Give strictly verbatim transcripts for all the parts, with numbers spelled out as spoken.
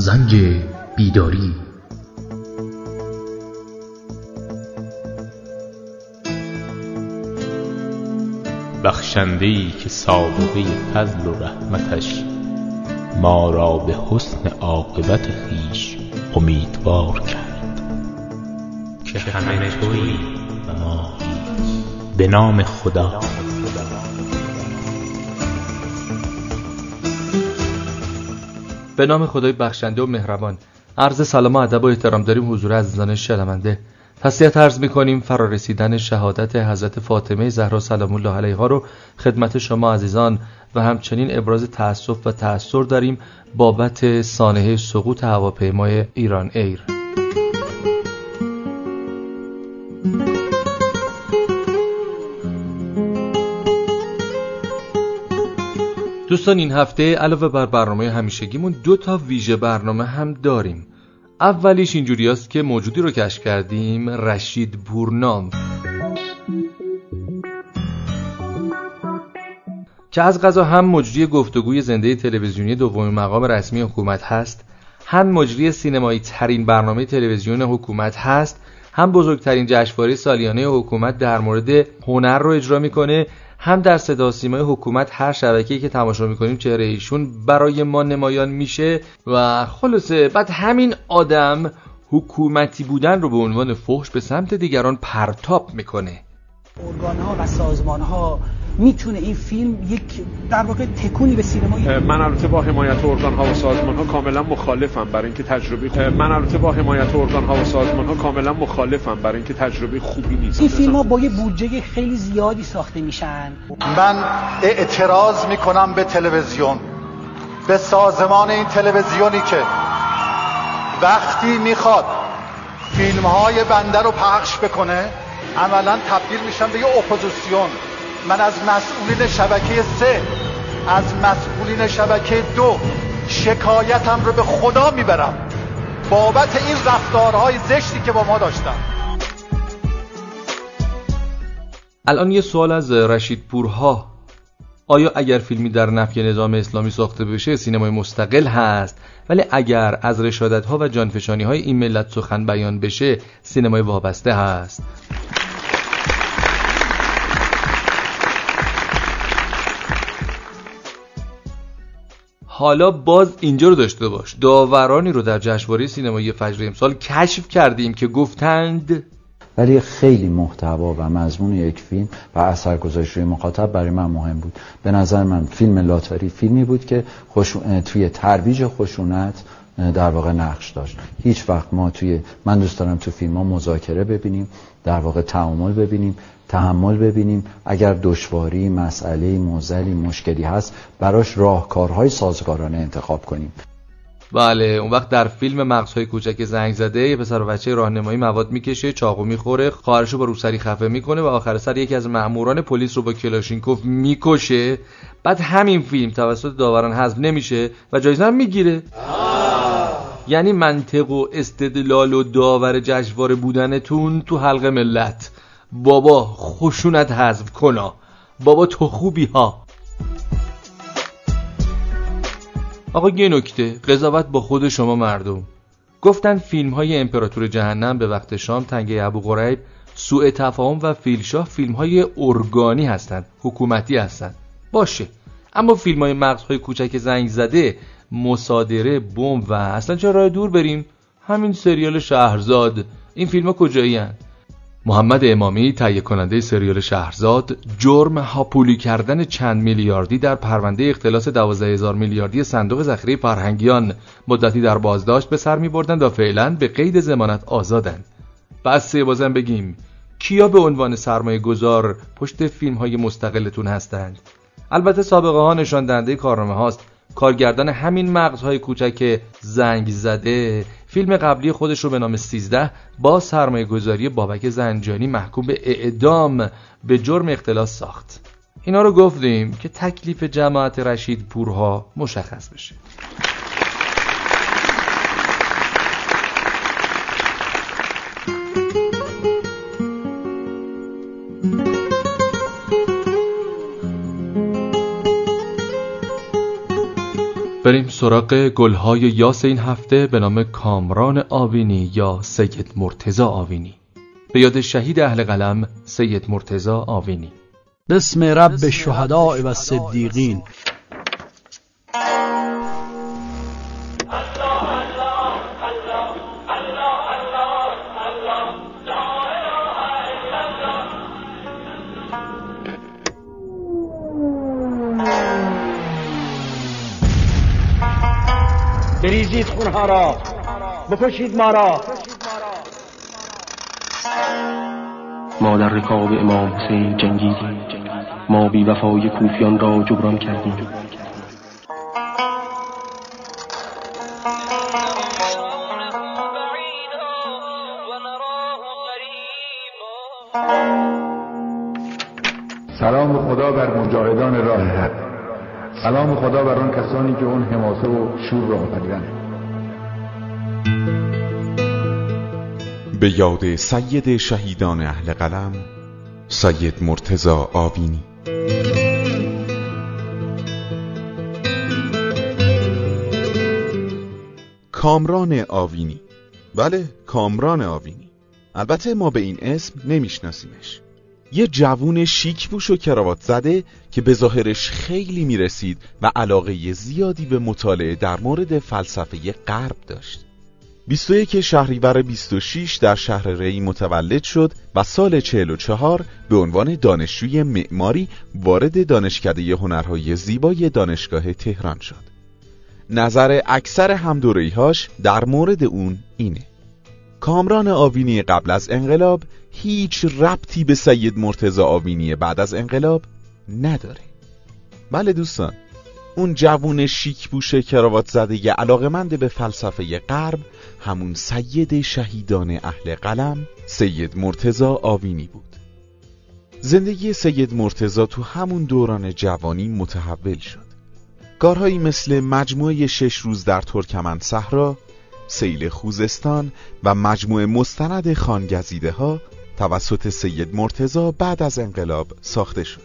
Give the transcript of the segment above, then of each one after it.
زنگ بیداری. بخشنده‌ای که سابقه فضل و رحمتش ما را به حسن عاقبت خویش امیدوار کرد، که همه تویی و ما هیچ. به نام خدا. به نام خدای بخشنده و مهربان. عرض سلام و ادب و احترام داریم حضور عزیزان شنونده. تسلیت عرض می‌کنیم فرارسیدن شهادت حضرت فاطمه زهرا سلام الله علیها رو خدمت شما عزیزان و همچنین ابراز تأسف و تأثر داریم بابت سانحه سقوط هواپیمای ایران ایر. دوستان این هفته علاوه بر برنامه همیشگیمون دو تا ویژه برنامه هم داریم. اولیش اینجوری است که موجودی رو کشف کردیم، رشید پورنام، که از قضا هم مجری گفتگوی زنده تلویزیونی دومین مقام رسمی حکومت هست، هم مجری سینمایی ترین برنامه تلویزیون حکومت هست، هم بزرگترین جشنواره سالیانه حکومت در مورد هنر رو اجرا میکنه، هم در صدا و سیمای حکومت هر شبکه‌ای که تماشا میکنیم چهره ایشون برای ما نمایان میشه و خلاصه بعد همین آدم حکومتی بودن رو به عنوان فحش به سمت دیگران پرتاب میکنه. ارگان‌ها و سازمان‌ها میتونه این فیلم یک در واقع تکونی به سینما. من البته با حمایت ارگان‌ها و سازمان‌ها کاملا مخالفم برای اینکه تجربه خوب... من البته با حمایت ارگان‌ها و سازمان‌ها کاملا مخالفم برای اینکه تجربه خوبی نیست. این فیلم‌ها با یه بودجه خیلی زیادی ساخته میشن. من اعتراض میکنم به تلویزیون، به سازمان این تلویزیونی که وقتی میخواد فیلم‌های بنده رو پخش بکنه عملاً تبدیل میشن به یه اپوزیسیون. من از مسئولین شبکه سه، از مسئولین شبکه دو شکایتم رو به خدا میبرم بابت این رفتارهای زشتی که با ما داشتن. الان یه سوال از رشید پورها: آیا اگر فیلمی در نفی نظام اسلامی ساخته بشه سینمای مستقل هست، ولی اگر از رشادت‌ها و جانفشانی‌های این ملت سخن بیان بشه سینمای وابسته هست؟ حالا باز اینجا رو داشته باش، داورانی رو در جشنواره سینمایی فجر امسال کشف کردیم که گفتند ولی خیلی محتوا و مضمون یک فیلم و اثرگذاریش روی مخاطب برای من مهم بود. به نظر من فیلم لاتاری فیلمی بود که خوش... توی ترویج خشونت در واقع نقش داشت. هیچ وقت ما توی من دوست دارم تو فیلم ها مذاکره ببینیم، در واقع تعامل ببینیم، تحمل ببینیم، اگر دشواری، مسئله، معضلی، مشکلی هست براش راهکارهای سازگارانه انتخاب کنیم. بله، اون وقت در فیلم مغزهای کوچک زنگ زده یه پسر و بچه راهنمایی مواد میکشه، چاقو میخوره، خواهرشو با روسری خفه میکنه و آخر سر یکی از مأموران پلیس رو با کلاشینکوف میکشه. بعد همین فیلم توسط داوران حذف نمیشه و جایزه هم میگیره. یعنی منطق و استدلال و داور جشنواره بودنتون تو حلق ملت. بابا خشونت حذف کنا، بابا تو خوبی ها. آقا یه نکته، قضاوت با خود شما مردم. گفتن فیلم های امپراتور جهنم، به وقت شام، تنگه ابوقریب، سوء تفاهم و فیلشاه فیلم های ارگانی هستن، حکومتی هستن. باشه، اما فیلم های مغزهای کوچک زنگ زده، مصادره، بمب و اصلا چرا راه دور بریم؟ همین سریال شهرزاد، این فیلم ها کجایی هن؟ محمد امامی تهیه کننده سریال شهرزاد جرم هاپولی کردن چند میلیاردی در پرونده اختلاس دوازده هزار میلیاردی صندوق ذخیره فرهنگیان مدتی در بازداشت به سر می‌بردند و فعلا به قید ضمانت آزادند. بسه بازم بگیم کیا به عنوان سرمایه گذار پشت فیلم های مستقلتون هستند؟ البته سابقه ها نشان دهنده کارنامه هاست. کارگردان همین مغزهای کوچک زنگ زده فیلم قبلی خودش رو به نام سیزده با سرمایه گذاری بابک زنجانی محکوم به اعدام به جرم اختلاس ساخت. اینا رو گفتیم که تکلیف جماعت رشید پورها مشخص بشه. بریم سراغ گلهای یاس این هفته به نام کامران آوینی یا سید مرتضی آوینی، به یاد شهید اهل قلم سید مرتضی آوینی. بسم رب الشهداء و الصدیقین. بریزید خونها را، بکشید ما را. ما در رکاب امام حسین جنگیدیم، ما بی وفای کوفیان را جبران کردیم. سلام خدا بر مجاهدان راه حق، سلام خدا بر آن کسانی که اون حماسه و شور را آفریدند. به یاد سید شهیدان اهل قلم سید مرتضی آوینی. کامران آوینی. بله، کامران آوینی. البته ما به این اسم نمیشناسیمش. یه جوون شیک پوش و کراوات زده که به ظاهرش خیلی میرسید و علاقه زیادی به مطالعه در مورد فلسفه غرب داشت. بیست و یک شهریور بیست و شش در شهر ری متولد شد و سال چهل و چهار به عنوان دانشجوی معماری وارد دانشکده هنرهای زیبای دانشگاه تهران شد. نظر اکثر همدوره‌هاش در مورد اون اینه: کامران آوینی قبل از انقلاب هیچ ربطی به سید مرتضی آوینی بعد از انقلاب نداره. بله دوستان، اون جوون شیک پوشه کراوات زده ی علاقمند به فلسفه غرب همون سید شهیدان اهل قلم سید مرتضی آوینی بود. زندگی سید مرتضی تو همون دوران جوانی متحول شد. کارهایی مثل مجموعه شش روز در ترکمن صحرا، سیل خوزستان و مجموعه مستند خانگزیده ها توسط سید مرتضی بعد از انقلاب ساخته شد.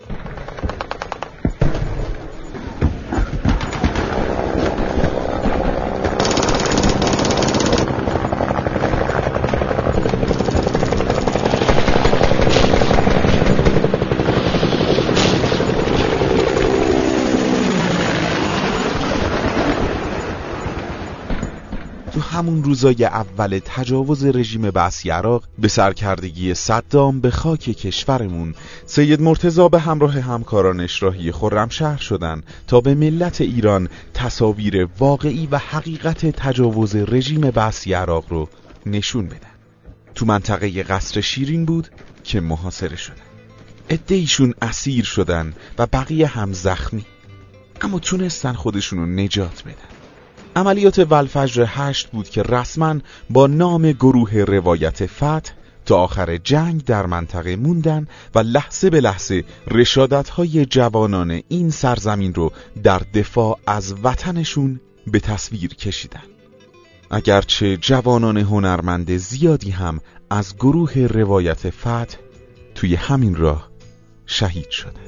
همون روزای اول تجاوز رژیم بعثی عراق به سرکردگی صدام به خاک کشورمون، سید مرتضی به همراه همکارانش راهی خرمشهر شدن تا به ملت ایران تصاویر واقعی و حقیقت تجاوز رژیم بعثی عراق رو نشون بدن. تو منطقه قصر شیرین بود که محاصره شدن. عده‌ایشون اسیر شدن و بقیه هم زخمی، اما تونستن خودشونو نجات بدن. عملیات والفجر هشت بود که رسما با نام گروه روایت فتح تا آخر جنگ در منطقه موندن و لحظه به لحظه رشادت‌های جوانان این سرزمین رو در دفاع از وطنشون به تصویر کشیدن. اگرچه جوانان هنرمند زیادی هم از گروه روایت فتح توی همین راه شهید شدن.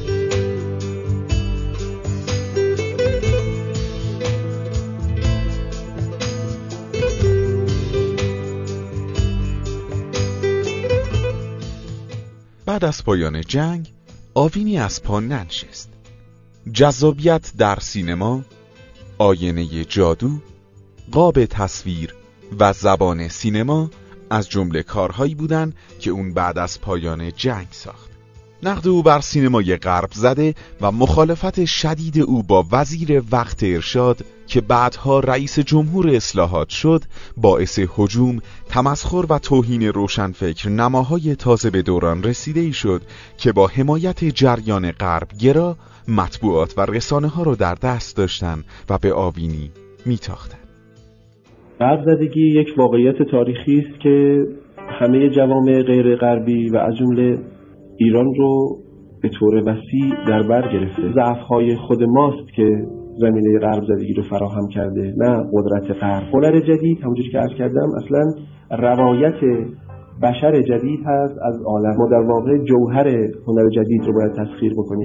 بعد از پایان جنگ آوینی از پا ننشست. جذابیت در سینما، آینه جادو، قاب تصویر و زبان سینما از جمله کارهایی بودند که اون بعد از پایان جنگ ساخت. نقد او بر سینمای غرب زده و مخالفت شدید او با وزیر وقت ارشاد که بعدها رئیس جمهور اصلاحات شد باعث هجوم، تمسخر و توهین روشنفکر نماهای تازه به دوران رسیده ای شد که با حمایت جریان غرب گرا مطبوعات و رسانه ها رو در دست داشتن و به آوینی میتاختن. غرب زدگی یک واقعیت تاریخی است که همه جوامع غیر غربی و از جمله ایران رو به طور وسیع در بر گرفته. ضعف‌های خود ماست که زمینه غرب زدگی رو فراهم کرده، نه قدرت غرب. هنر جدید همونجوری که عرض کردم اصلا روایت بشر جدید هست از عالم. ما در واقع جوهر هنر جدید رو باید تسخیر بکنیم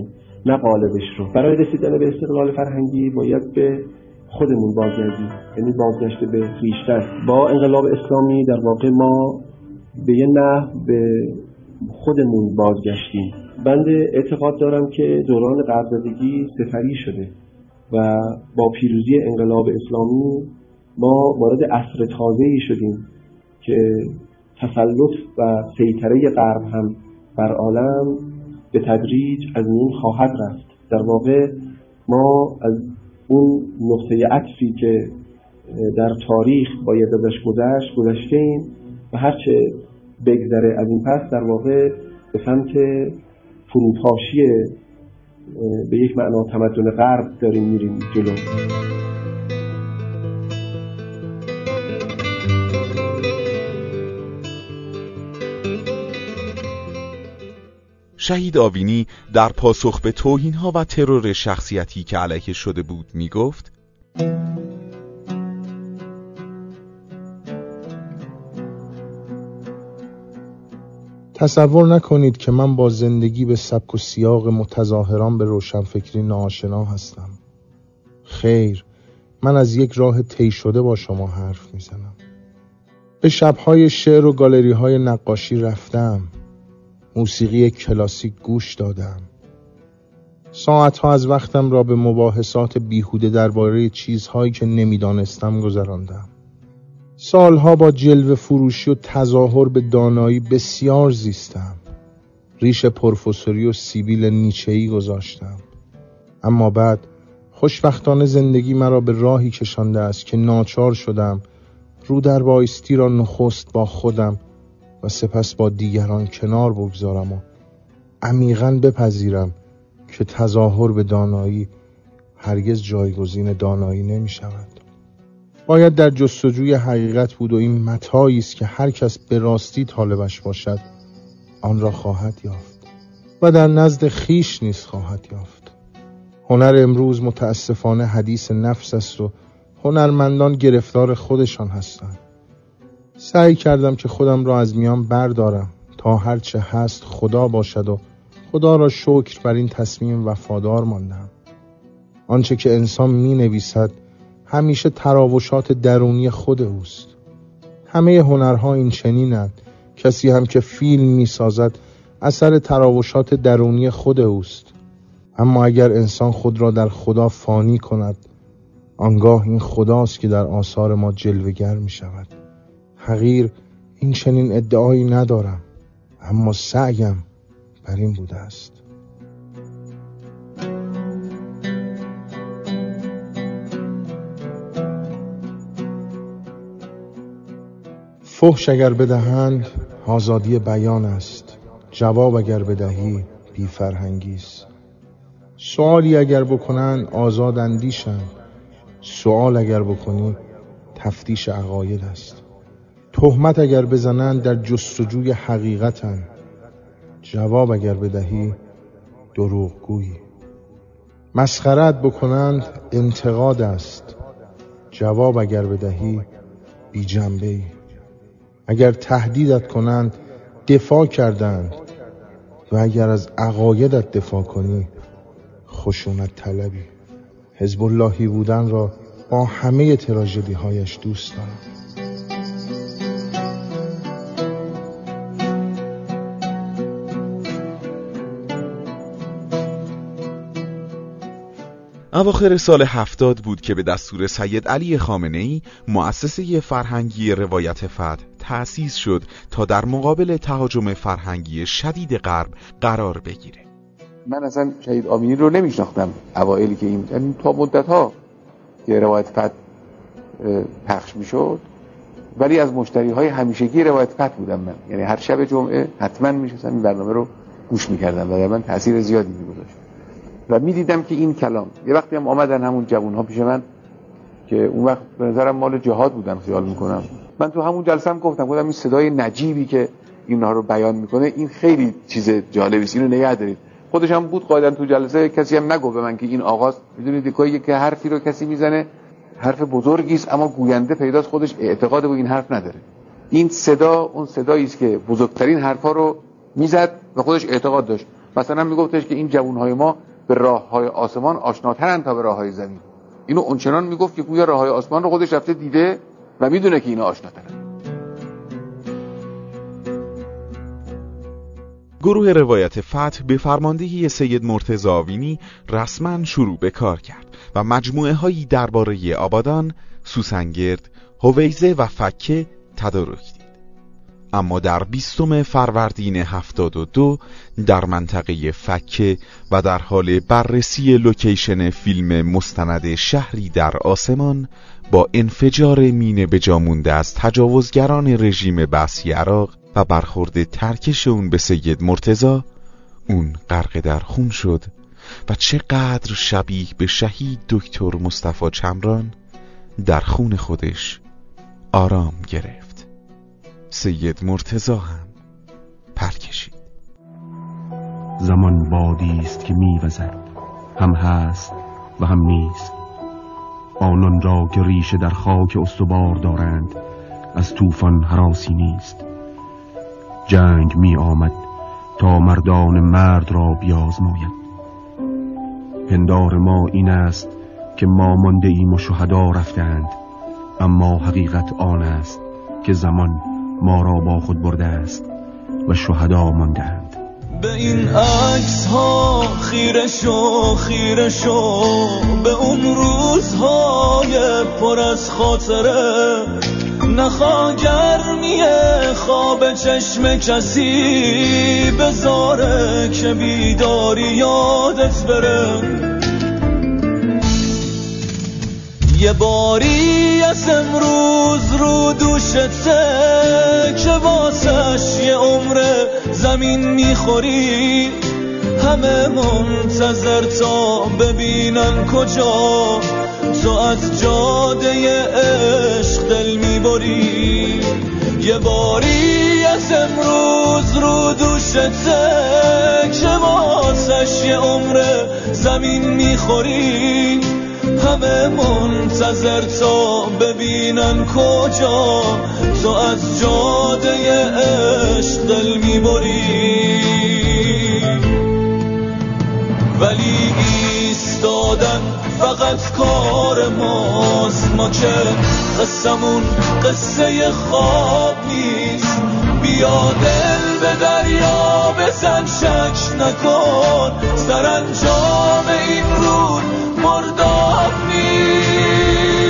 نه قالبش رو. برای رسیدن به استقلال فرهنگی باید به خودمون بازگردیم، یعنی بازگشت به خویشتن. با انقلاب اسلامی در واقع ما به یه نحو به خودمون بازگشتیم. بنده اعتقاد دارم که دوران غرب‌زدگی سپری شده و با پیروزی انقلاب اسلامی ما وارد عصر تازه‌ای شدیم که تسلط و سیطره غرب هم بر عالم به تدریج از این خواهد رفت. در واقع ما از اون نقطه عطفی که در تاریخ باید ازش گذشت گذشتیم و هرچه بگذره از این پس در واقع به سمت فروپاشی به یک معنا تمدن غرب داریم میریم جلو. شهید آوینی در پاسخ به توهین‌ها و ترور شخصیتی که علیه شده بود میگفت: تصور نکنید که من با زندگی به سبک و سیاق متظاهران به روشنفکری ناآشنا هستم. خیر، من از یک راه طی شده با شما حرف میزنم. به شب‌های شعر و گالری‌های نقاشی رفتم. موسیقی کلاسیک گوش دادم. ساعتها از وقتم را به مباحثات بیهوده درباره چیزهایی که نمیدانستم گذراندم. سالها با جلوه فروشی و تظاهر به دانایی بسیار زیستم. ریش پروفسوری و سیبیل نیچه‌ای گذاشتم. اما بعد خوشبختانه زندگی مرا به راهی کشانده است که ناچار شدم رو در بایستی را نخست با خودم و سپس با دیگران کنار بگذارم و عمیقاً بپذیرم که تظاهر به دانایی هرگز جایگزین دانایی نمی شود. باید در جستجوی حقیقت بود و این متاعی است که هر کس به راستی طالبش باشد آن را خواهد یافت و در نزد خیش نیز خواهد یافت. هنر امروز متاسفانه حدیث نفس است و هنرمندان گرفتار خودشان هستند. سعی کردم که خودم را از میان بردارم تا هرچه هست خدا باشد و خدا را شکر بر این تصمیم وفادار ماندم. آنچه که انسان می نویسد همیشه تراوشات درونی خود اوست. همه هنرها این چنینند. کسی هم که فیلم می سازد اثر تراوشات درونی خود اوست. اما اگر انسان خود را در خدا فانی کند، آنگاه این خداست که در آثار ما جلوه‌گر می شود. حقیر این چنین ادعایی ندارم، اما سعیم بر این بوده است. فحش اگر بدهند آزادی بیان است، جواب اگر بدهی بی فرهنگی است. سوالی اگر بکنند آزاد اندیشند، سوال اگر بکنی تفتیش عقاید است. تهمت اگر بزنند در جستجوی حقیقتند، جواب اگر بدهی دروغگویی. مسخرت بکنند انتقاد است، جواب اگر بدهی بی جنبه‌ای. اگر تهدیدت کنند دفاع کردند و اگر از عقایدت دفاع کنی خشونت طلبی. حزب اللهی بودن را با همه تراژدی هایش دوست دارم. اواخر سال هفتاد بود که به دستور سید علی خامنه‌ای مؤسسه فرهنگی روایت فتح تأسیس شد تا در مقابل تهاجم فرهنگی شدید غرب قرار بگیره. من اصلا شهید آوینی رو نمیشناختم اوایلی که این یعنی تا مدت‌ها که روایت فتح پخش میشد، ولی از مشتری‌های همیشگی روایت فتح بودم من. یعنی هر شب جمعه حتما میشستم این برنامه رو گوش می‌کردم و در من تأثیر زیادی می‌گذاشت. و میدیدم که این کلام یه وقتی هم آمدن همون جوان‌ها پیش من که اون وقت به نظرم مال جهاد بودن خیال میکنم. من تو همون جلسه هم گفتم گفتم این صدای نجیبی که اینها رو بیان میکنه این خیلی چیز جالبی است، اینو نگه دارید. خودش هم بود قاعدن تو جلسه، کسی هم نگفت به من که این آغاز میدونید یکی که حرفی رو کسی میزنه حرف بزرگی است اما گوینده پیداست خودش اعتقاد به این حرف نداره. این صدا اون صدایی است که بزرگترین حرفا رو میزد و خودش اعتقاد داشت. مثلا میگفتش که این جوانهای ما به راههای آسمان آشناترن تا به راههای زمین. اینو اونچنان میگفت که گویا راههای آسمان رو خودش رفته دیده و میدونه که اینا آشناترن. گروه روایت فتح به فرماندهی سید مرتضی آوینی رسما شروع به کار کرد و مجموعه هایی درباره آبادان، سوسنگرد، هویزه و فکه تدارک دید. اما در بیستم فروردین هفتاد و دو در منطقه فکه و در حال بررسی لوکیشن فیلم مستند شهری در آسمان با انفجار مینه به جا مونده از تجاوزگران رژیم بعثی عراق و برخورد ترکش اون به سید مرتضی، اون غرق در خون شد و چقدر شبیه به شهید دکتر مصطفی چمران در خون خودش آرام گرفت. سید مرتضی هم پر کشید. زمان بادی است که می‌وزد، هم هست و هم نیست. آنان را که ریشه در خاک استوار دارند از طوفان هراسی نیست. جنگ می آمد تا مردان مرد را بیازماید. پندار ما این است که ما مانده ایم و شهدا رفتند، اما حقیقت آن است که زمان ما را با خود برده است و شهدا ماندند. به این عکس ها خیره شو خیره شو، به اون روزهای پر از خاطره، نخواه گرمی خواب چشم کسی بذاره که بیداری یادت بره. یه باری از امروز رو دوشته که واسش یه عمر زمین میخوری، همه منتظر تا ببینن کجا تو از جاده عشق دل میبری. یه باری از امروز رو دوشته که واسش یه عمر زمین میخوری، همه منتظر تا ببینن کجا تو از جاده عشق دل میبری. ولی ایستادن فقط کار ماست، ما که قصمون قصه خواب نیست. بیا دل به دریا بزن شک نکن، سرانجام این رود مرداب نیست.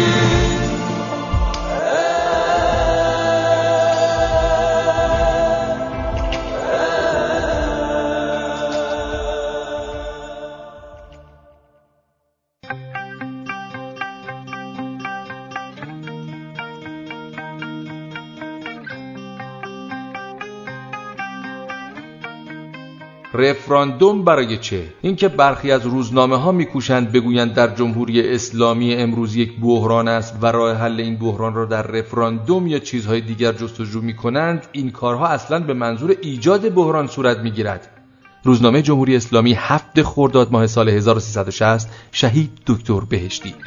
رفراندوم برای چه؟ اینکه برخی از روزنامه ها میکوشند بگویند در جمهوری اسلامی امروز یک بحران است و راه حل این بحران را در رفراندوم یا چیزهای دیگر جستجو میکنند، این کارها اصلاً به منظور ایجاد بحران صورت میگیرد. روزنامه جمهوری اسلامی هفت خرداد ماه سال هزار و سیصد و شصت، شهید دکتر بهشتی.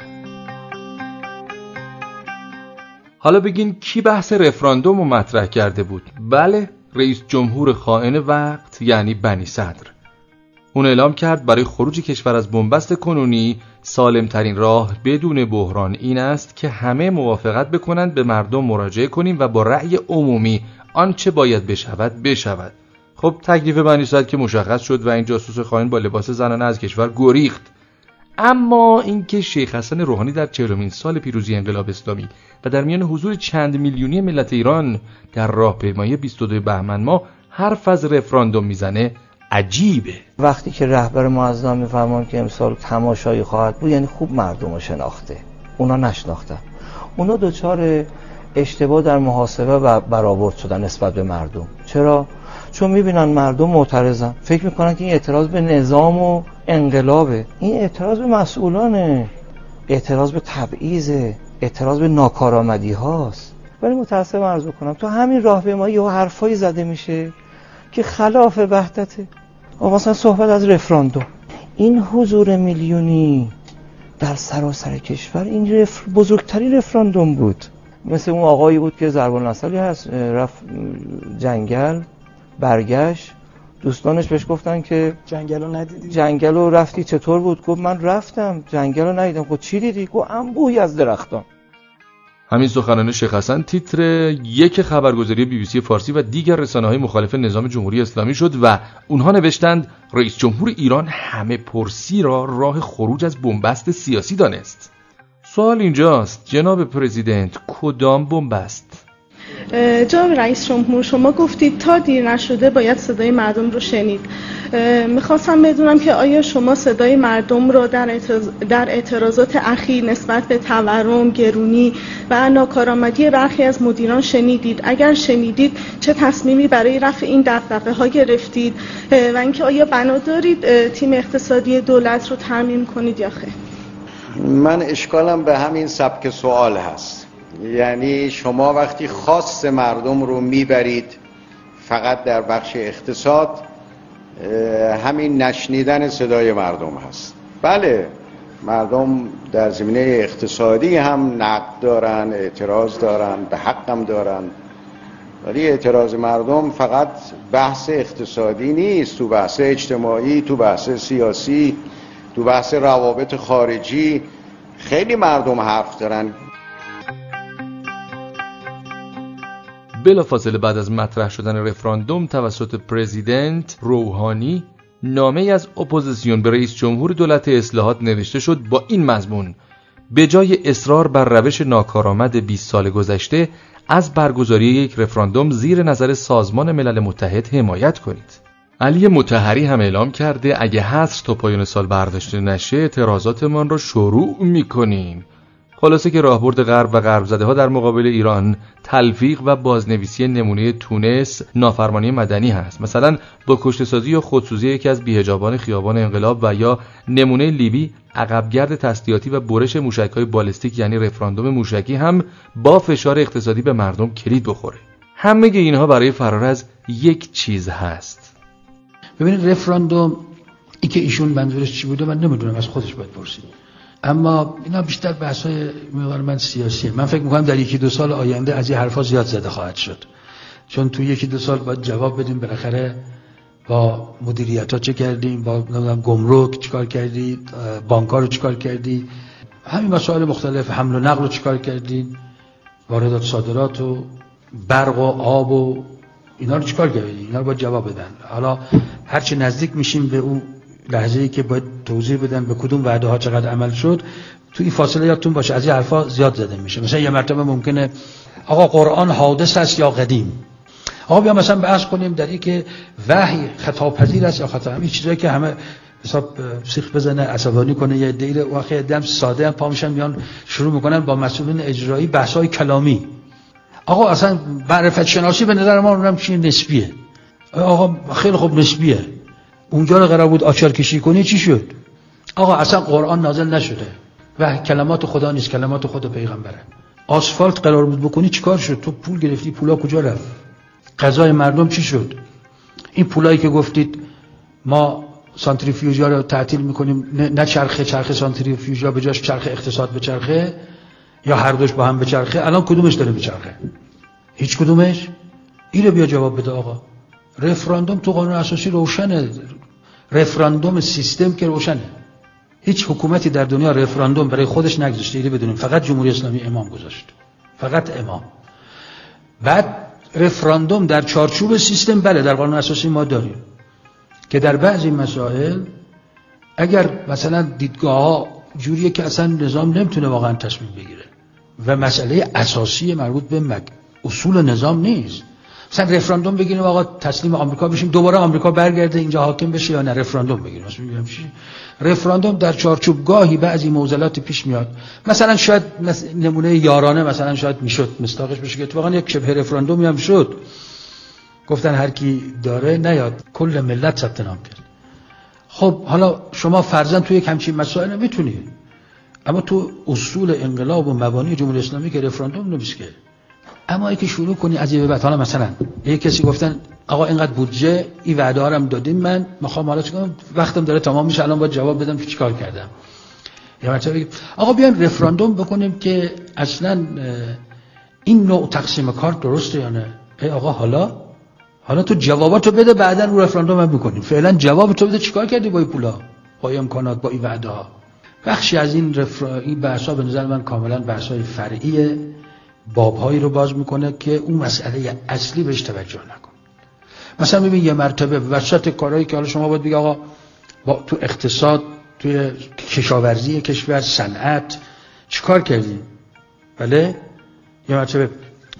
حالا بگین کی بحث رفراندوم رو مطرح کرده بود؟ بله، رئیس جمهور خائن وقت یعنی بنی صدر. اون اعلام کرد برای خروج کشور از بنبست کنونی سالمترین راه بدون بحران این است که همه موافقت بکنند به مردم مراجعه کنیم و با رأی عمومی آنچه باید بشود بشود. خب تکلیف بنی صدر که مشخص شد و این جاسوس خائن با لباس زنانه از کشور گریخت. اما اینکه شیخ حسن روحانی در چهلمین سال پیروزی انقلاب اسلامی و در میان حضور چند میلیونی ملت ایران در راهپیمایی بیست و دو بهمن ماه حرف از رفراندوم میزنه عجیبه. وقتی که رهبر معظم میفرمان که امسال تماشایی خواهد بود، یعنی خوب مردم رو شناخته. اونا نشناختن. اونا دوچار اشتباه در محاسبه و برآورد شدن نسبت به مردم. چرا؟ چون میبینن مردم معترضن، فکر میکنن که این اعتراض به نظام و انقلابه. این اعتراض به مسئولانه، اعتراض به تبعیضه، اعتراض به ناکارآمدی هاست. ولی متاسفم عرض کنم تو همین راهپیمایی و حرفایی زده میشه که خلاف وحدته. مثلا صحبت از رفراندوم، این حضور میلیونی در سراسر کشور این رف... بزرگترین رفراندوم بود. مثل اون آقایی بود که ضرب المثلی هست، رفت جنگل، برگشت دوستانش بهش گفتن که جنگل رو ندیدی؟ جنگل رو رفتی چطور بود؟ گفت من رفتم جنگل رو ندیدم. گفت چی دیدی؟ گفت انبوهی از درختان. همین سخنان شیخ حسن تیتر یک خبرگزاری بی بی سی فارسی و دیگر رسانه‌های مخالف نظام جمهوری اسلامی شد و اونها نوشتند رئیس جمهور ایران همه پرسی را راه خروج از بنبست سیاسی دانست. سوال اینجاست جناب پرزیدنت کدام بنبست؟ جناب رئیس جمهور شما گفتید تا دیر نشده باید صدای مردم رو شنید. میخواستم بدونم که آیا شما صدای مردم رو در, اعتراض در اعتراضات اخیر نسبت به تورم، گرونی و ناکارآمدی برخی از مدیران شنیدید؟ اگر شنیدید چه تصمیمی برای رفع این دغدغه ها گرفتید و اینکه آیا بنا دارید تیم اقتصادی دولت رو ترمیم کنید یا خیر؟ من اشکالم به همین سبک سوال هست. یعنی شما وقتی خواست مردم رو میبرید فقط در بخش اقتصاد، همین نشنیدن صدای مردم هست. بله مردم در زمینه اقتصادی هم نقد دارن، اعتراض دارن، به حقم دارن، ولی اعتراض مردم فقط بحث اقتصادی نیست، تو بحث اجتماعی، تو بحث سیاسی، تو بحث روابط خارجی خیلی مردم حرف دارن. بلافاصله بعد از مطرح شدن رفراندوم توسط پرزیدنت روحانی، نامه از اپوزیسیون به رئیس جمهور دولت اصلاحات نوشته شد با این مضمون: به جای اصرار بر روش ناکارآمد بیست سال گذشته از برگزاری یک رفراندوم زیر نظر سازمان ملل متحد حمایت کنید. علی مطهری هم اعلام کرده اگه حصر تا پایان سال برداشته نشه اعتراضاتمان را شروع میکنیم. خلاصه که راهبرد غرب و غرب زده ها در مقابل ایران تلفیق و بازنویسی نمونه تونس نافرمانی مدنی هست، مثلا با کشته‌سازی یا خودسوزی یکی از بی‌حجابان خیابان انقلاب، و یا نمونه لیبی عقبگرد تسلیحاتی و برش موشک‌های بالستیک یعنی رفراندوم موشکی هم با فشار اقتصادی به مردم کلید بخوره. همه اینها برای فرار از یک چیز هست. ببینید رفراندوم این که ایشون منظورش چی بوده من نمیدونم، از خودش باید پرسید. اما اینا بیشتر بحث‌های می‌گم من سیاسیه. من فکر می‌کنم در یکی دو سال آینده از این حرفا زیاد زده خواهد شد، چون تو یکی دو سال باید جواب بدیم بالاخره با مدیریت‌ها چه کردیم، با نمیدونم گمرک چیکار کردید، بانک‌ها رو چیکار کردید، همین مسائل مختلف، حمل و نقل رو چیکار کردید، واردات صادرات و برق و آب و اینا رو چیکار کردید، اینا رو باید جواب بدن. حالا هر چه نزدیک میشیم به اون لحظه‌ای که باید توضیح بدن به کدوم وعده ها چقدر عمل شد، تو این فاصله یادتون باشه از این حرفا زیاد زده میشه. مثلا یه مرتبه ممکنه آقا قرآن حادث است یا قدیم. آقا بیا مثلا بحث کنیم در این که وحی خطاپذیر است یا خطا، همین چیزایی که همه حساب سیخ بزنه عصبانی کنه یه دیر واقعا دم ساده هم پا میشن میان شروع میکنن با مسئولین اجرایی بحث‌های کلامی. آقا اصلا معرفت شناسی به نظر ما اونم چیه نسبیه. آقا خیلی خوب نسبیه. اونجا رو قرار بود آچار کشی کنی چی شد؟ آقا اصلا قرآن نازل نشده و کلمات خدا نیست، کلمات خدا پیغمبره. آسفالت قرار بود بکنی چیکار شد؟ تو پول گرفتی، پولا کجا رفت؟ غذای مردم چی شد؟ این پولایی که گفتید ما سانتریفیوژا رو تعطیل میکنیم، نه چرخه چرخه سانتریفیوژا به جاش چرخه اقتصاد به چرخه، یا هر دوش با هم به چرخه، الان کدومش داره به چرخه؟ هیچ کدومش؟ اینو بیا جواب بده آقا. رفراندوم تو قانون اساسی روشنه، رفراندوم سیستم که روشنه. هیچ حکومتی در دنیا رفراندوم برای خودش نگذاشته، اینو بدونیم، فقط جمهوری اسلامی امام گذاشت، فقط امام. بعد رفراندوم در چارچوب سیستم بله در قانون اساسی ما داریم که در بعضی مسائل اگر مثلا دیدگاه‌ها جوریه که اصلا نظام نمیتونه واقعا تصمیم بگیره و مسئله اساسی مربوط به مگ... اصول نظام نیست، مثلا رفراندوم بگیریم آقا تسلیم آمریکا بشیم دوباره آمریکا برگرده اینجا حاکم بشه یا نه، رفراندوم بگیریم. مثلا میگم چی؟ رفراندوم در چارچوب گاهی بعضی معضلات پیش میاد، مثلا شاید نمونه یارانه مثلا شاید میشد مستاقش بشه که اتفاقا یک شبه رفراندومی هم شد، گفتن هر کی داره نیاد کل ملت ثبت نام کرد. خب حالا شما فرضاً توی یک همچین مسائل میتونید، اما تو اصول انقلاب و مبانی جمهوری اسلامی که رفراندوم نمیشه که. اما اگه شروع کنی از این به بعد، حالا مثلا یک کسی گفتن آقا اینقدر بودجه این وعده ها رو دادیم، من میخوام حالا چیکار، وقتم داره تمام میشه الان باید جواب بدم که چیکار کردم. یا مثلا آقا بیایم رفراندوم بکنیم که اصلا این نوع تقسیم کار درسته یا نه. ای آقا حالا حالا تو جواباتو بده، بعداً رو رفراندوم هم میکنیم. فعلا جوابتو بده چیکار کردی با این پولا، با این امکانات، با این وعده ها. بخشی از این رفرا... این بحثا به نظر من کاملا بحثای فرعیه، بابهایی رو باز میکنه که اون مسئله اصلی بهش توجه نکن. مثلا ببین یه مرتبه وسط کارهایی که حالا شما باید بگی آقا با تو اقتصاد، توی کشاورزی کشور، صنعت چیکار کردیم؟ بله یه مرتبه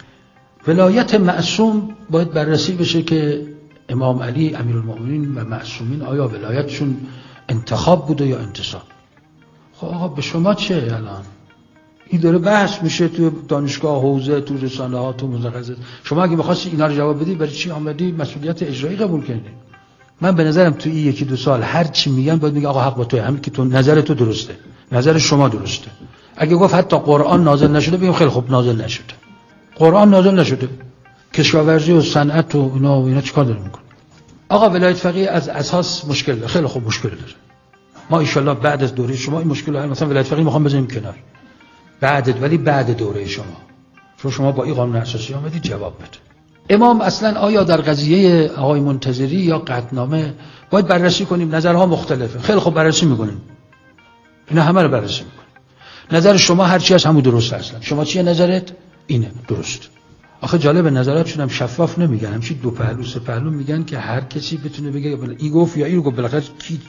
ولایت معصوم باید بررسی بشه که امام علی امیرالمومنین و معصومین آیا ولایتشون انتخاب بوده یا انتصاب؟ خب آقا به شما چه الان؟ این داره بحث میشه تو دانشگاه، حوزه، تو رسانه ها، تو مزخرفات. شما اگه می‌خواستی اینا رو جواب بدی، برای چی آمدی مسئولیت اجرایی قبول کردی؟ من به نظرم تو این یکی دو سال هر چی میگن باید میگه آقا حق با توئه، همین که تو نظر تو درسته، نظر شما درسته. اگه گفت حتی قرآن نازل نشده، بگیم خیلی خوب نازل نشده. قرآن نازل نشده. کشاورزی و صنعت و اینا و اینا چیکار داره میکنه؟ آقا ولایت فقیه از اساس مشکل داره. خیلی خوب مشکل داره. ما ان شاءالله بعد از دوره شما این مشکل رو مثلا ولایت فقیه میخوام بزنیم کنار. بعد ولی بعد دوره شما. چون شما با این قانون اساسی اومدید جواب بده. امام اصلا آیا در قضیه آقای منتظری یا قطعنامه باید بررسی کنیم؟ نظرها مختلفه. خیلی خوب بررسی میکنیم. اینا همه رو بررسی میکنیم. نظر شما هر چی از همون درسته. اصلا شما چیه نظرت؟ اینه درست. آخه جالب نظراتشون هم شفاف نمیگن، همچین دو پهلو سه پهلو میگن که هر کسی بتونه بگه ای گفت یا این گفت. بالاخره کی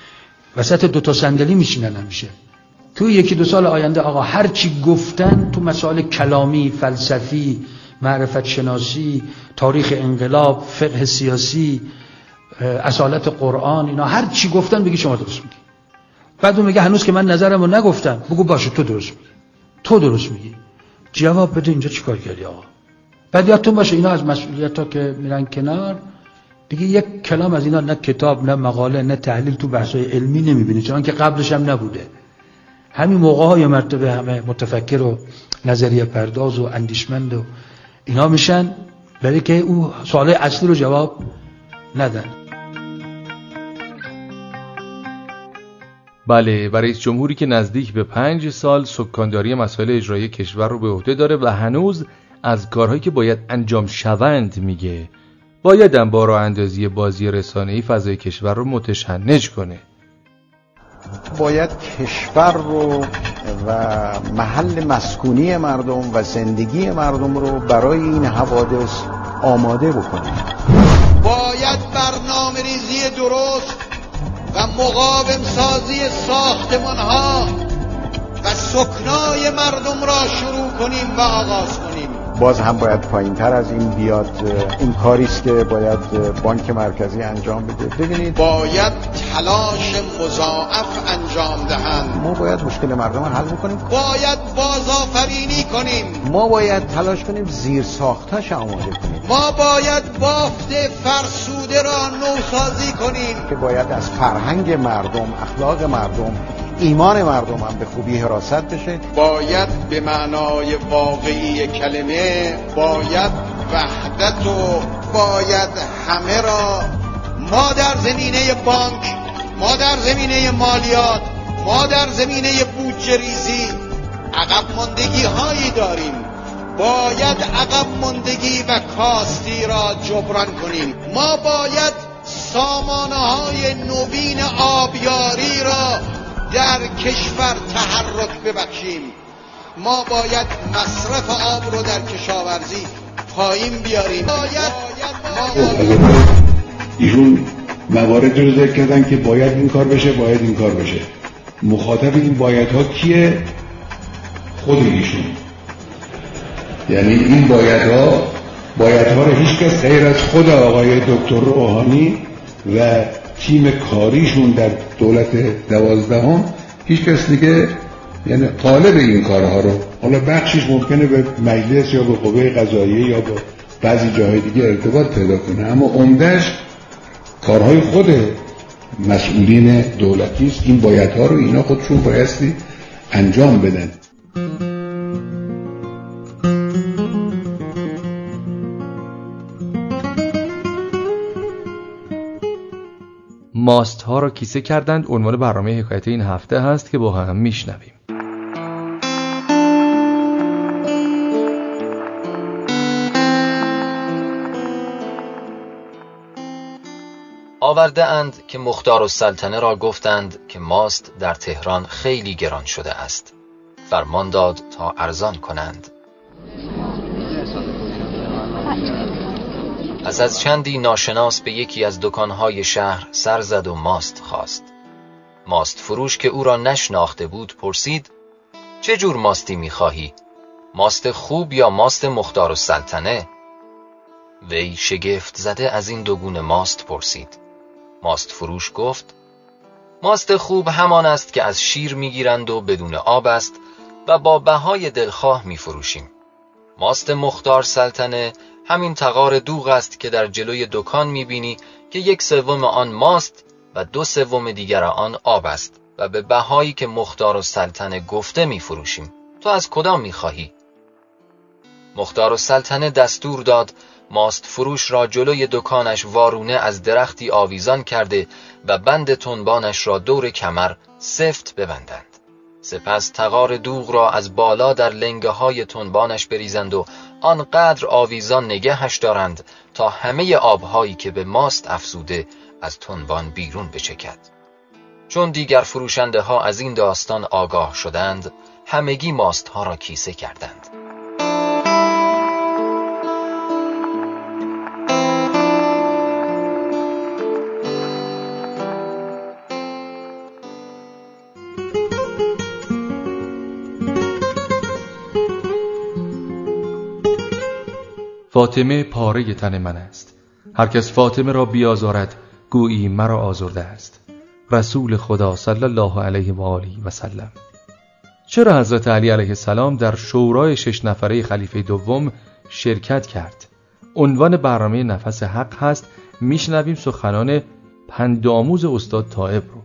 وسط دو تا صندلی میشینن همیشه. تو یکی دو سال آینده آقا هر چی گفتن تو مسائل کلامی، فلسفی، معرفت شناسی، تاریخ انقلاب، فقه سیاسی، اصالت قرآن، اینا هر چی گفتن بگی شما درست میگی. بعد اون میگه هنوز که من نظرمو نگفتم. بگو باشه تو درست میگی. تو درست میگی. جواب بده اینجا چیکار کردی آقا؟ بعد یادتون باشه اینا از مسئولیت‌ها که میرن کنار، دیگه یک کلام از اینا نه کتاب نه مقاله نه تحلیل تو بحث‌های علمی نمیبینی، چون که قبلش هم نبوده. همین موقع‌های مرتبه همه متفکر و نظریه پرداز و اندیشمند و اینا میشن، برای که او سوال اصلی رو جواب ندن. بله، برای رئیس جمهوری که نزدیک به پنج سال سکانداری مسائل اجرایی کشور رو به عهده داره و هنوز از کارهایی که باید انجام شوند میگه، باید هم با راه اندازی بازی رسانه‌ای فضای کشور رو متشنج کنه. باید کشور رو و محل مسکونی مردم و زندگی مردم رو برای این حوادث آماده بکنیم. باید برنامه ریزی درست و مقاوم سازی ساختمان ها و سکنای مردم را شروع کنیم و آغاز کنیم. باز هم باید پایین تر از این بیاد. این کاریست که باید بانک مرکزی انجام بده. ببینید باید تلاش مضاعف انجام دهند. ما باید مشکل مردم رو حل بکنیم. باید بازآفرینی کنیم. ما باید تلاش کنیم زیر ساختاش آماده کنیم. ما باید بافت فرسوده را نوسازی کنیم. که باید از فرهنگ مردم، اخلاق مردم، ایمان مردم هم به خوبی حراست بشه. باید به معنای واقعی کلمه باید وحدت و باید همه را ما در زمینه بانک، ما در زمینه مالیات، ما در زمینه بودجه ریزی عقب ماندگی هایی داریم. باید عقب ماندگی و کاستی را جبران کنیم. ما باید سامانه های نوین آبیاری را در کشور تحرک ببخشیم. ما باید مصرف آب رو در کشاورزی پایین بیاریم. باید ما ایشون موارد رو ذکر کردن که باید این کار بشه، باید این کار بشه. مخاطب این بایدها کیه؟ خود ایشون. یعنی این بایدها بایدها رو هیچ کس غیر از خود آقای دکتر روحانی و تیم کاریشون در دولت دوازدهم هیچ کس دیگه یعنی طالب این کارها رو، حالا بخشش ممکنه به مجلس یا به قوه قضاییه یا به بعضی جاهای دیگه ارتباط پیدا کنه، اما عمده‌اش کارهای خود مسئولین دولتی است. این بایدها رو اینا خودشون بایستی انجام بدن. ماست ها را کیسه کردند عنوان برنامه حکایت این هفته هست که با هم میشنویم. آورده اند که مختارالسلطنه را گفتند که ماست در تهران خیلی گران شده است. فرمان داد تا ارزان کنند. پس از چندی ناشناس به یکی از دکانهای شهر سر زد و ماست خواست. ماست فروش که او را نشناخته بود پرسید: چه جور ماستی می‌خواهی؟ ماست خوب یا ماست مختارالسلطنه؟ وی شگفت زده از این دو گونه ماست پرسید. ماست فروش گفت: ماست خوب همان است که از شیر میگیرند و بدون آب است و با بهای دلخواه میفروشیم. ماست مختارالسلطنه همین تغار دوغ است که در جلوی دکان میبینی که یک سوم آن ماست و دو سوم دیگر آن آب است و به بهایی که مختارالسلطنه گفته میفروشیم. تو از کدام میخواهی؟ مختارالسلطنه دستور داد ماست فروش را جلوی دکانش وارونه از درختی آویزان کرده و بند تنبانش را دور کمر سفت ببندند. سپس تغار دوغ را از بالا در لنگه های تنبانش بریزند و آنقدر آویزان نگهش دارند تا همه آبهایی که به ماست افزوده از تنبان بیرون بچکد. چون دیگر فروشنده ها از این داستان آگاه شدند، همگی ماست ها را کیسه کردند. فاطمه پاره تن من است. هر کس فاطمه را بیازارد گویی مرا آزرده است. رسول خدا صلی الله علیه و آله و سلم. چرا حضرت علی علیه السلام در شورای شش نفره خلیفه دوم شرکت کرد؟ عنوان برنامه نفس حق هست. میشنویم سخنان پندآموز استاد طائب رو.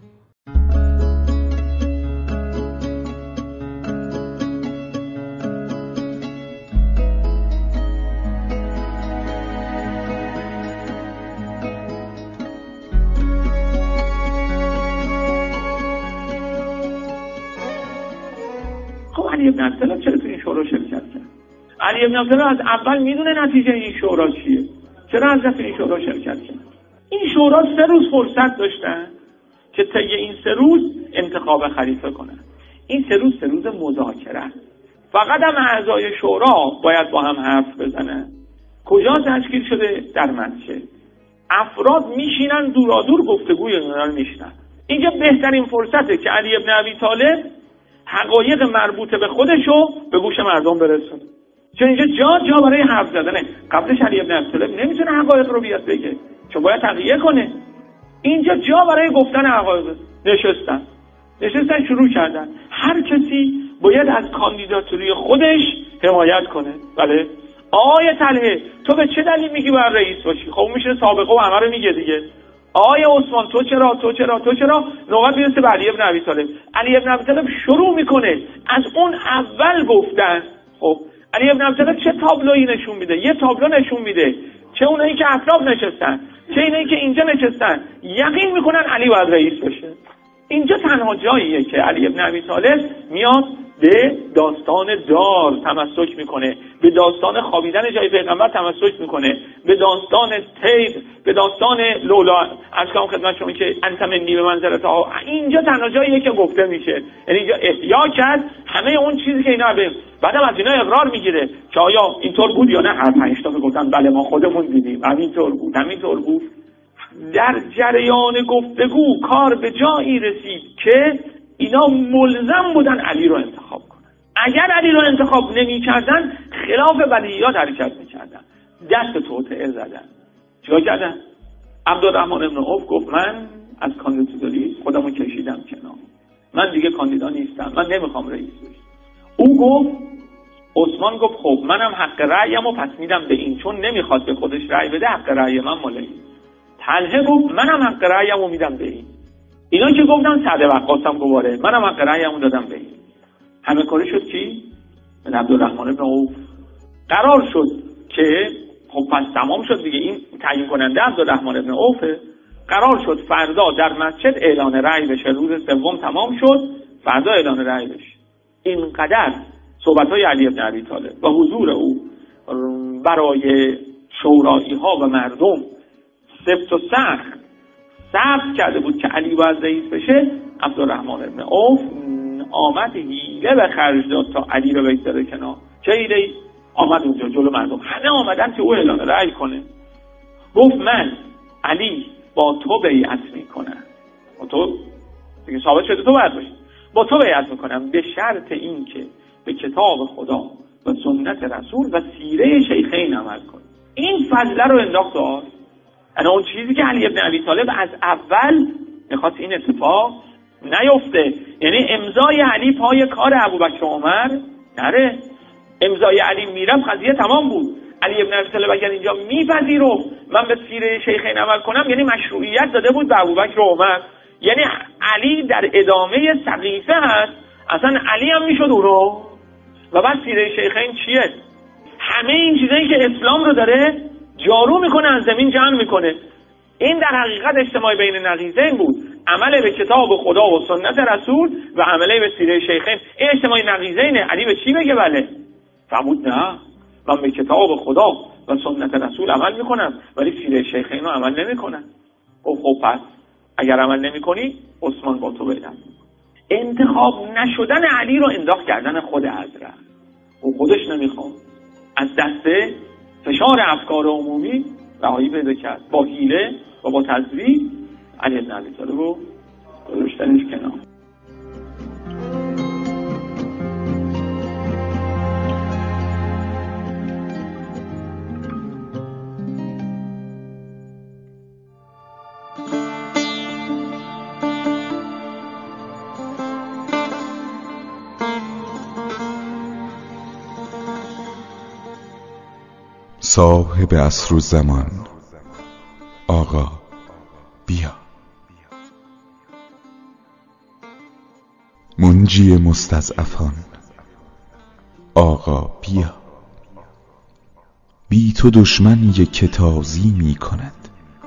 علی بن ابی چرا تو این شورا شرکت کرد؟ علی بن ابی از اول میدونه نتیجه این شورا چیه. چرا حضرت این شورا شرکت کرد؟ این شورا سه روز فرصت داشتن که طی این سه روز انتخاب خلیفه کنن. این سه روز سه روز مذاکره است. فقط هم اعضای شورا باید با هم حرف بزنن. کجا تشکیل شده؟ در مسجد. افراد میشینن دورادور گفتگوی اونا رو میشنن. اینجا بهترین فرصته که علی بن ابی طالب حقایق مربوط به خودشو به گوش مردم برسونه. چون اینجا جا جا برای حرف زدنه. قبلش علی بن ابی طالب نمیتونه حقایق رو بیاد بگه، چون باید تقیه کنه. اینجا جا برای گفتن حقایق نشستن. نشستن شروع کردن. هر کسی باید از کاندیداتوری خودش حمایت کنه. بله. آقای طلحه تو به چه دلیل میگی باید رئیس باشی؟ خب میشه سابقه و همه رو میگه دیگه. آقای عثمان تو چرا تو چرا تو چرا نوبت میرسه به علی بن ابی طالب. علی بن ابی طالب شروع میکنه از اون اول گفتن. خب علی بن ابی طالب چه تابلویی نشون میده؟ یه تابلو نشون میده، چه اونایی که اطراف نشستن چه اینایی که اینجا نشستن یقین میکنن علی باید رئیس بشه. اینجا تنها جاییه که علی بن ابی طالب میاد به داستان دار تمسک میکنه، به داستان خوابیدن جای پیغمبر تمسک میکنه، به داستان تید، به داستان لولا اشکام خدمت شما که انت منی به منزلت ها. اینجا تنها جاییه که گفته میشه، یعنی اینجا احیا کرد همه اون چیزی که اینا به بعدم از اینا اقرار میگیره که آیا اینطور بود یا نه. هر پنج تا گفتن بله ما خودمون دیدیم همینطور بود همینطور بود. در جریان گفتگو کار به جایی رسید که اینا ملزم بودن علی رو انتخاب کنن. اگر علی رو انتخاب نمی کردن خلاف بدیهیات حرکت می کردن. دست توطئه زدن. چیکار کردن؟ عبدالرحمن ابن عوف گفت من از کاندیداتوری خودمو کشیدم کنار، من دیگه کاندیدا نیستم، من نمیخوام رئیس بشم. او گفت عثمان گفت خب منم حق رأیمو پس میدم به این، چون نمیخواد به خودش رأی بده حق رأی من مال این. طلحه گفت منم حق رأیمو میدم به این. اینا که گفتن سعد وقاصم گواره منم حق رأیمو دادم به این. همه کاری شد کی؟ من عبدالرحمن ابن عوف. قرار شد که خب پس تمام شد دیگه، این تعیین کننده عبدالرحمن ابن عوفه. قرار شد فردا در مسجد اعلان رأی بشه. روز سوم تمام شد، فردا اعلان رأی بشه. اینقدر صحبت‌های علی بن ابی طالب و حضور او برای شورایی ها و مردم سفت و سخت، ثبت کرده بود که علی باید رئیس بشه، عبدالرحمن ابن عوف آمد حیله به خرج داد تا علی رو بگذاره کنار. چه حیله‌ای؟ آمد اونجا جلو مردم، همه آمدن که او اعلان رأی کنه. گفت من علی با تو بیعت میکنم، با تو دیگه ثابت شده تو باید باشی، با تو بیعت میکنم به شرط این که به کتاب خدا و سنت رسول و سیره شیخین عمل کن. این فضله رو انداخت دار. انا اون چیزی که علی ابن ابی طالب از اول میخواست این اتفاق نیفته، یعنی امضای علی پای کار ابوبکر و عمر نره، امضای علی میرم قضیه تمام بود. علی ابن ابی طالب اگر اینجا میپذیرفت من به سیره شیخین عمل کنم، یعنی مشروعیت داده بود به ابوبکر و عمر، یعنی علی در ادامه سقیفه هست، اصلا علی هم میشد او رو. و بعد سیره شیخین چیه؟ همه این چیزایی که اسلام رو داره جارو میکنه، از زمین جمع میکنه. این در حقیقت اجتماع بین نقیضین بود، عمل به کتاب خدا و سنت رسول و عمل به سیره شیخین. این اجتماع نقیضینه. علی به چی بگه بله؟ فرمود نه، من به کتاب خدا و سنت رسول عمل میکنم ولی سیره شیخین رو عمل نمیکنم. خب خب پس اگر عمل نمیکنی عثمان با تو بیعت. انتخاب نشدن علی رو انداخت کردن خود حضرت. او خودش نمیخواد، از دسته فشار افکار عمومی رهایی پیدا کرد، با حیله و با تزویر علی بن ابی طالب رو گذاشتنش کنار. صاحب عصر و زمان، آقا بیا. منجی مستضعفان، آقا بیا. بی تو دشمن یک تازی می کند،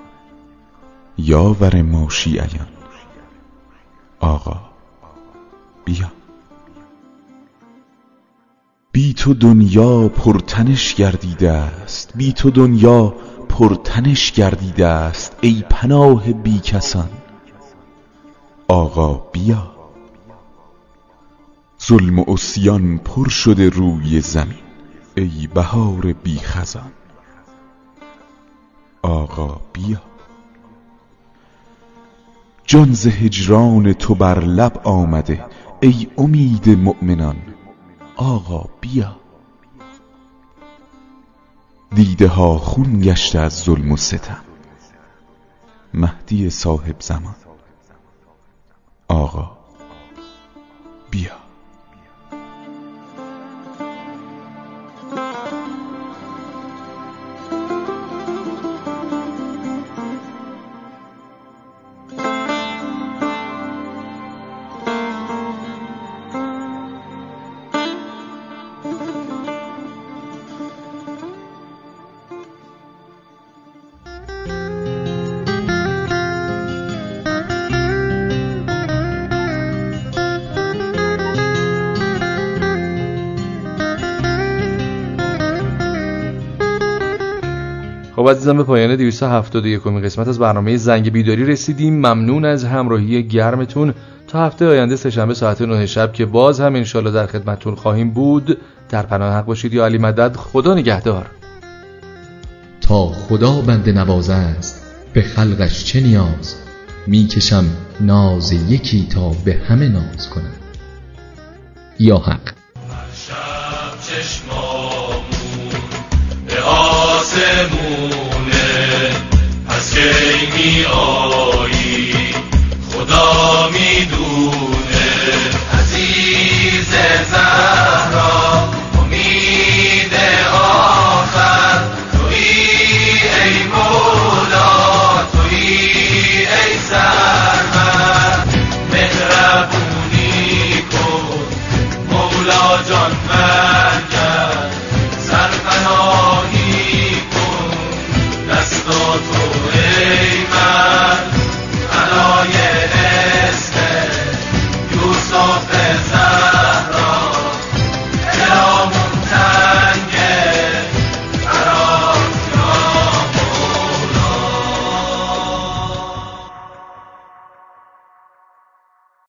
یاور ما شیعیان، آقا بیا. بی تو دنیا پرتنش گردیده است، بی تو دنیا پرتنش گردیده است، ای پناه بی کسان، آقا بیا. ظلم و عصیان پر شده روی زمین، ای بهار بی خزان، آقا بیا. جان ز هجران تو بر لب آمده، ای امید مؤمنان، آقا بیا. دیده ها خون گشته از ظلم و ستم، مهدی صاحب زمان، آقا بیا. خب عزیزان، به پایان دویست و هفتاد و یکمین قسمت از برنامه زنگ بیداری رسیدیم. ممنون از همراهی گرمتون. تا هفته آینده سه‌شنبه ساعت نه شب که باز هم انشالله در خدمتتون خواهیم بود. در پناه حق باشید. یا علی مدد. خدا نگهدار. تا خدا بنده نواز است به خلقش چه نیاز، میکشم ناز یکی تا به همه ناز کنم. یا حق. شب چشمامون به آسمونه، پس کی می آیی خدا می دونه.